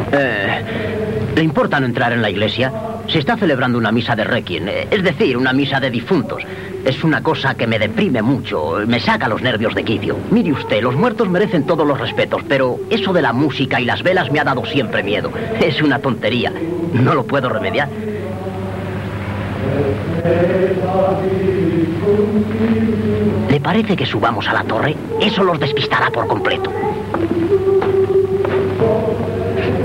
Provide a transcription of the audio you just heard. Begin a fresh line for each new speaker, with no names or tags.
¿Le importa no entrar en la iglesia? Se está celebrando una misa de requiem, es decir, una misa de difuntos. Es una cosa que me deprime mucho, me saca los nervios de quicio. Mire usted, los muertos merecen todos los respetos, pero eso de la música y las velas me ha dado siempre miedo. Es una tontería, no lo puedo remediar. ¿Le parece que subamos a la torre? Eso los despistará por completo.